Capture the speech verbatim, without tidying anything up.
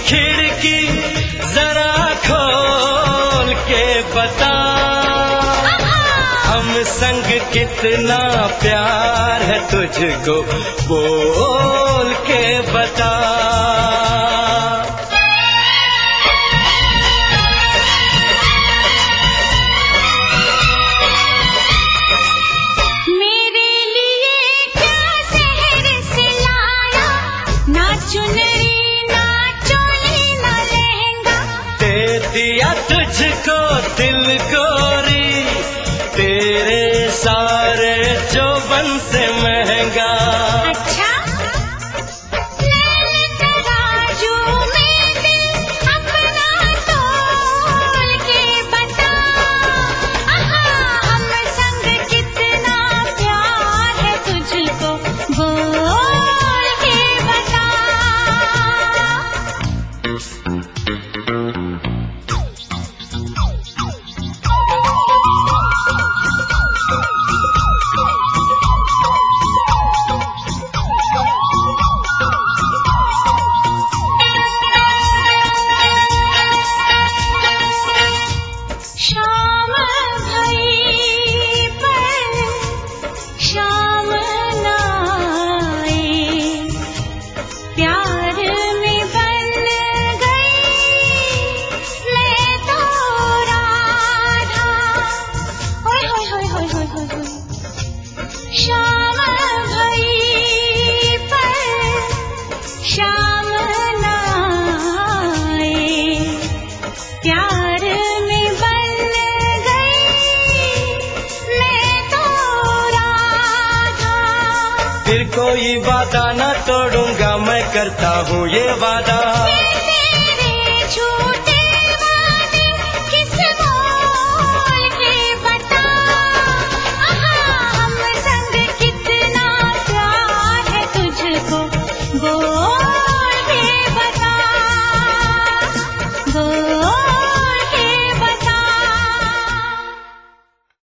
खिड़की जरा खोल के बता, हम संग कितना प्यार है तुझको बोल के बता। मेरे लिए क्या शहर से लाया, ना चुनरी ना चोली ना लहंगा, दे दिया तुझको दिल गोरी तेरे सारे चौबन से महंगा। अच्छा तराजू में दिल अपना तोल के बता, हम संग कितना प्यार है तुझको बोल के बता। शाम भई पर शाम न आए, प्यार में बन गई मैं तो राधा। ओए होए होए होए होए होए होए। शाम भई पर शाम न आए, प्यार में बन गई मैं तो राधा। फिर कोई वादा ना तोड़ूंगा मैं करता हूँ ये वादा।